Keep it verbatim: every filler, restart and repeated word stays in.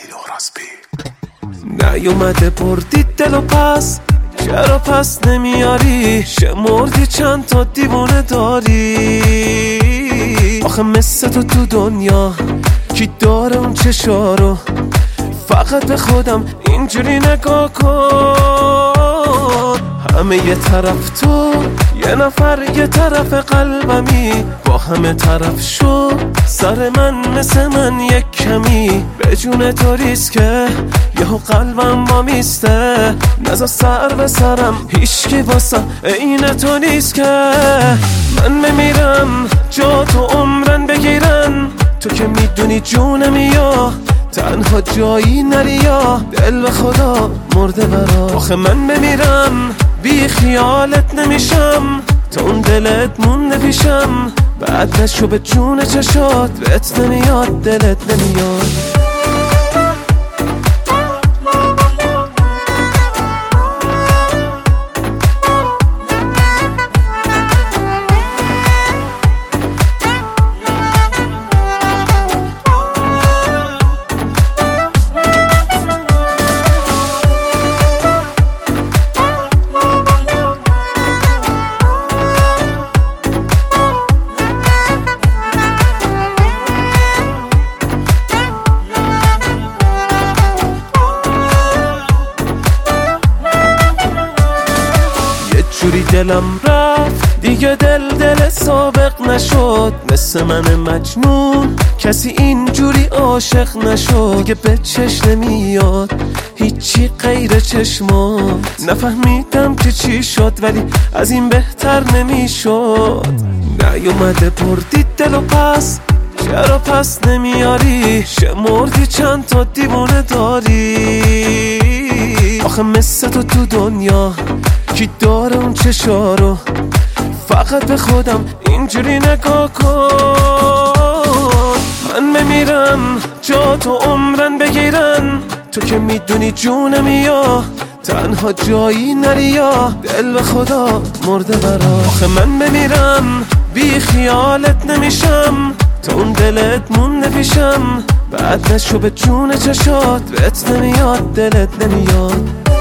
نیومده بردی دل و پس، چرا پس نمیاری؟ شمردی چند تا دیوونه داری؟ آخه مثل تو تو دنیا کی داره اون چشارو؟ فقط به خودم اینجوری نگاه کن. همه یه طرف تو، یه نفر یه طرف قلبمی، با همه طرف شو سر من مثل من یک کمی. به جون تو ریسکه یهو قلبم با میسته، نزا سر به سرم هیچکی واسه این تو نیست که. من بمیرم جا تو عمرن بگیرن، تو که میدونی جونمی یا تنها جایی نری یا دل به خدا مرده برا. آخه من بمیرم بی خیالت نمیشم، تا اون دلت مونده پیشم، بعد نشو به جون چشات بهت نمیاد دلت نمیاد. جوری دلم رفت دیگه دل دل سابق نشد، مثل من مجنون کسی اینجوری عاشق نشد. دیگه به چش نمیاد هیچی غیر چشمات، نفهمیدم که چی شد ولی از این بهتر نمیشد. نیومده بردی دل و پس، چرا پس نمیاری؟ شمردی چند تا دیوونه داری؟ آخه مثل تو تو دنیا کی داره اون چشارو؟ فقط به خودم اینجوری نگاه کن. من بمیرم جا تو عمرن بگیرن، تو که میدونی جونمی یا تنها جایی نری یا دل به خدا مرده برا. آخه من بمیرم بی خیالت نمیشم، تا اون دلت مونده پیشم، بعد نشو به جون چشات بهت نمیاد دلت نمیاد.